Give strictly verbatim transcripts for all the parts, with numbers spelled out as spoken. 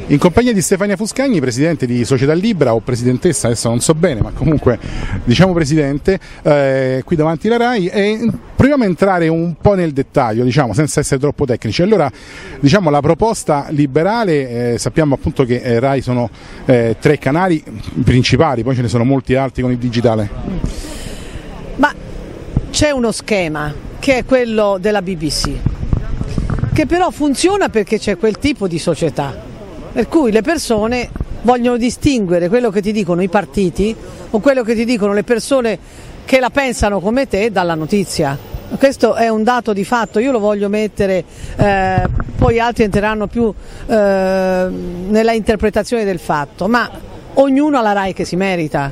In compagnia di Stefania Fuscagni, presidente di Società Libera o presidentessa, adesso non so bene, ma comunque diciamo presidente, eh, qui davanti alla RAI, e proviamo a entrare un po' nel dettaglio, diciamo, senza essere troppo tecnici. Allora, diciamo, la proposta liberale, eh, sappiamo appunto che eh, RAI sono eh, tre canali principali, poi ce ne sono molti altri con il digitale. Ma c'è uno schema che è quello della B B C, che però funziona perché c'è quel tipo di società, per cui le persone vogliono distinguere quello che ti dicono i partiti o quello che ti dicono le persone che la pensano come te dalla notizia. Questo è un dato di fatto, io lo voglio mettere, eh, poi altri entreranno più eh, nella interpretazione del fatto, ma ognuno ha la RAI che si merita,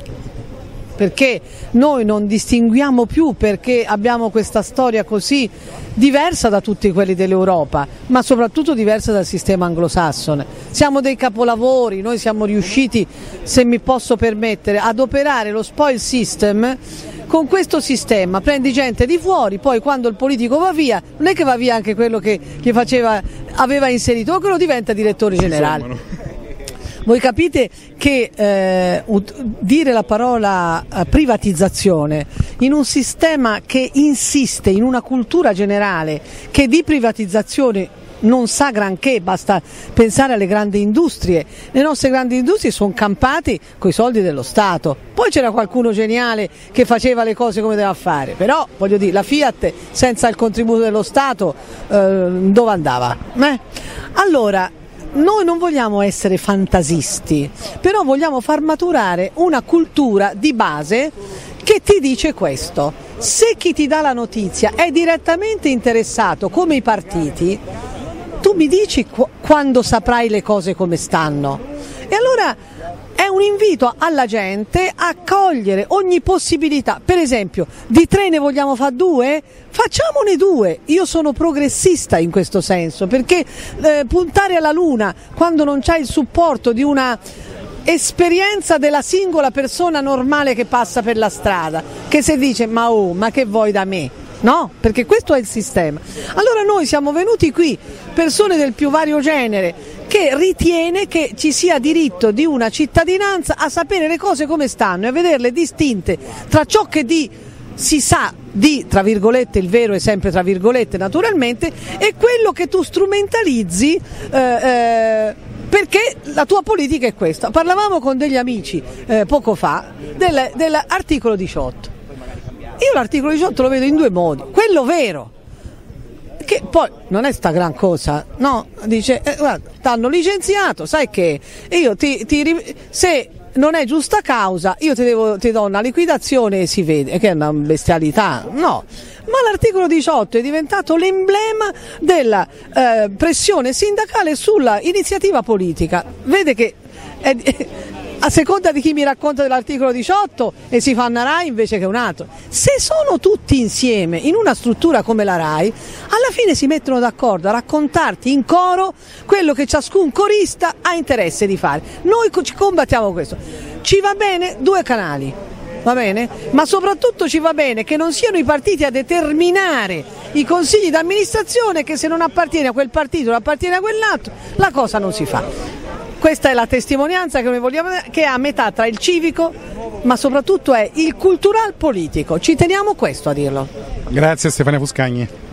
perché noi non distinguiamo più, perché abbiamo questa storia così diversa da tutti quelli dell'Europa, ma soprattutto diversa dal sistema anglosassone. Siamo dei capolavori, noi siamo riusciti, se mi posso permettere, ad operare lo spoil system. Con questo sistema prendi gente di fuori, poi quando il politico va via, non è che va via anche quello che gli faceva, aveva inserito, ma quello diventa direttore generale. Voi capite che eh, dire la parola eh, privatizzazione in un sistema che insiste in una cultura generale che di privatizzazione non sa granché, basta pensare alle grandi industrie. Le nostre grandi industrie sono campate coi soldi dello Stato. Poi c'era qualcuno geniale che faceva le cose come doveva fare, però voglio dire, la Fiat senza il contributo dello Stato eh, dove andava? Eh? Allora, noi non vogliamo essere fantasisti, però vogliamo far maturare una cultura di base che ti dice questo: se chi ti dà la notizia è direttamente interessato come i partiti, tu mi dici qu- quando saprai le cose come stanno. E allora è un invito alla gente a cogliere ogni possibilità. Per esempio, di tre ne vogliamo fare due? Facciamone due. Io sono progressista in questo senso, perché eh, puntare alla luna quando non c'è il supporto di una esperienza della singola persona normale che passa per la strada, che si dice ma oh, ma che vuoi da me? No, perché questo è il sistema. Allora noi siamo venuti qui, persone del più vario genere, che ritiene che ci sia diritto di una cittadinanza a sapere le cose come stanno e a vederle distinte tra ciò che di si sa di, tra virgolette, il vero è sempre tra virgolette naturalmente, e quello che tu strumentalizzi eh, eh, perché la tua politica è questa. Parlavamo con degli amici eh, poco fa del, dell'articolo diciotto. Io l'articolo diciotto lo vedo in due modi: quello vero, che poi non è sta gran cosa, no? Dice, eh, guarda, t'hanno licenziato, sai che io ti, ti se non è giusta causa, io ti, devo, ti do una liquidazione e si vede, che è una bestialità, no. Ma l'articolo diciotto è diventato l'emblema della eh, pressione sindacale sulla iniziativa politica. Vede che è, a seconda di chi mi racconta dell'articolo diciotto e si fa una RAI invece che un altro. Se sono tutti insieme in una struttura come la RAI, alla fine si mettono d'accordo a raccontarti in coro quello che ciascun corista ha interesse di fare. Noi ci combattiamo questo. Ci va bene due canali, va bene? Ma soprattutto ci va bene che non siano i partiti a determinare i consigli d'amministrazione, che se non appartiene a quel partito, non appartiene a quell'altro, la cosa non si fa. Questa è la testimonianza che noi vogliamo, che è a metà tra il civico, ma soprattutto è il cultural politico. Ci teniamo questo a dirlo. Grazie Stefania Fuscagni.